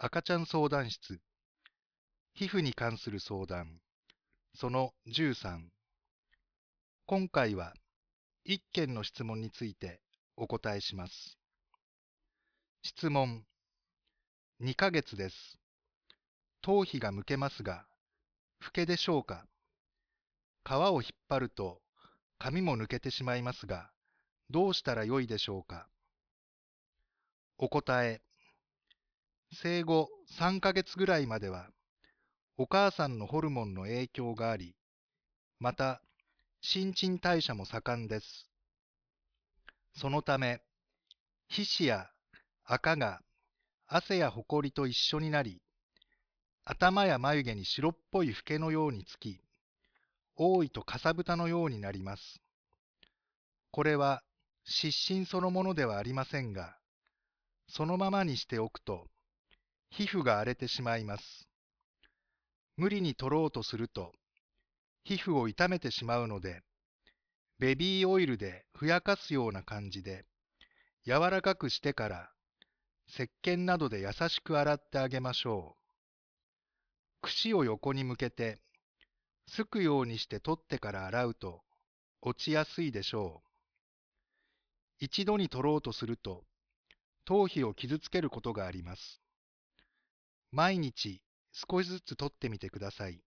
赤ちゃん相談室、皮膚に関する相談、その13。今回は1件の質問についてお答えします。質問、2ヶ月です。頭皮がむけますが、老けでしょうか？皮を引っ張ると髪も抜けてしまいますが、どうしたらよいでしょうか？お答え、生後3ヶ月ぐらいまでは、お母さんのホルモンの影響があり、また、新陳代謝も盛んです。そのため、皮脂や垢が汗やほこりと一緒になり、頭や眉毛に白っぽいフケのようにつき、多いとかさぶたのようになります。これは湿疹そのものではありませんが、そのままにしておくと、皮膚が荒れてしまいます。無理に取ろうとすると、皮膚を傷めてしまうので、ベビーオイルでふやかすような感じで、柔らかくしてから、石鹸などで優しく洗ってあげましょう。櫛を横に向けて、すくようにして取ってから洗うと、落ちやすいでしょう。一度に取ろうとすると、頭皮を傷つけることがあります。毎日少しずつ取ってみてください。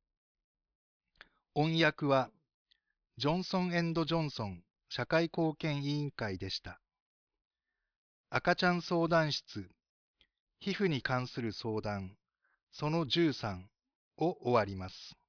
音訳は、ジョンソン・ジョンソン社会貢献委員会でした。赤ちゃん相談室、皮膚に関する相談、その13を終わります。